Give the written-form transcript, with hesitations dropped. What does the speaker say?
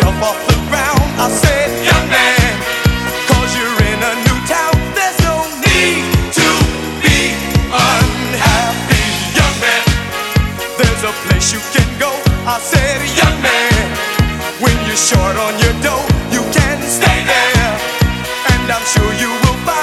yourself off the ground. I said, young man, 'cause you're in a new town. There's no need to be unhappy, young man. There's a place you can go. I said, young man, when you're short on your dough, you can stay there, and I'm sure you will find